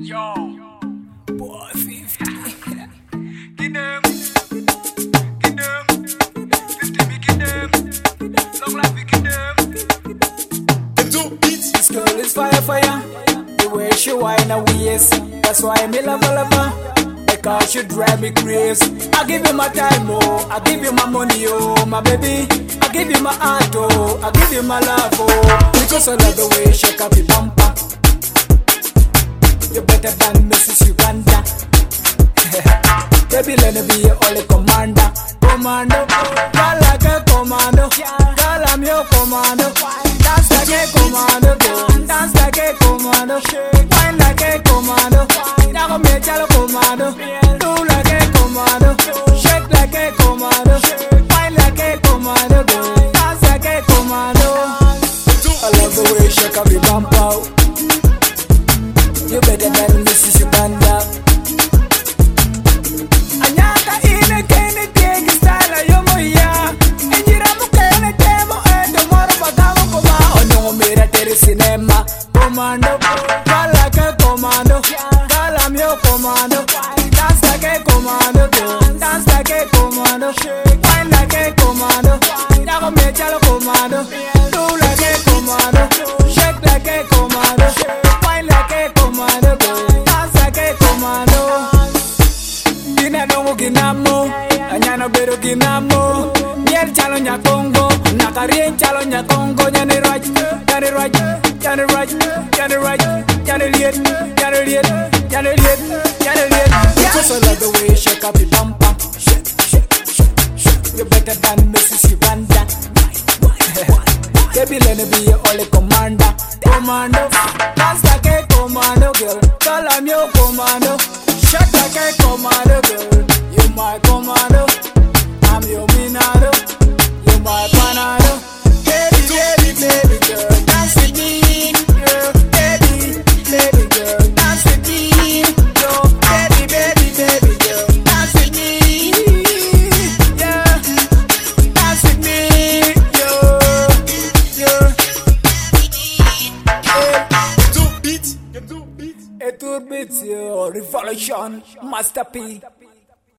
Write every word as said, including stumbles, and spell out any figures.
Yo, Boy, fifty. get them, get them, fifty me get them, long life we get them. Them two beats. This girl is fire, fire. The way she whine her waist, that's why me love her, love her. Because she drive me crazy. I give you my time, oh. I give you my money, oh, my baby. I give you my heart, oh. I give you my love, oh. Because I love the way she shake up the bumper. You better than Missus Uganda. Baby, let me be your only commander. Commando, girl like a commando. Girl, I'm your commando. Dance like a commando, girl. Dance like a commando. Wine like a commando. Now me tell a commando. Do like a commando. Shake like a commando. Wine like a commando, girl. Dance like a commando. I love the way you shake up the bumper. You better than Missus Uganda. Anyata ine kene tiegi style yo moya. Enjira mukene temo endo moro bagamo koma. Ono mira tere cinema. Commando, gala ke commando. Gala mio commando. Dance like a commando, dance like a commando. Wine like a commando. Nago me chalo commando. Do like a commando. Shake like a commando. Wine like a commando. Dance like a commando. Gina dongo ginamo, anyano bero ginamo. Mier chalo nya Congo, nakarien chalo nya Congo. Nyane raj, nyane raj, nyane raj, nyane raj, nyane liet, nyane liet, nyane liet, nyane liet. Because I love the way you shake up the bumper. Shake, shake, shake, shake. You better than Missus Uganda. Baby, let me be your only commander. Commando, dance like a commando, girl. Girl, I'm your commando. Shake like a commando, girl. You my commando. I'm your minado. You my panado. Baby, baby, baby, girl, dance with me, girl. Baby, baby, girl, dance with me. Yo, baby, baby, baby, girl, dance with me. Yeah, dance with me, yo, yo. Two beats, them two beats. A two beats, yo, revolution, masterpiece.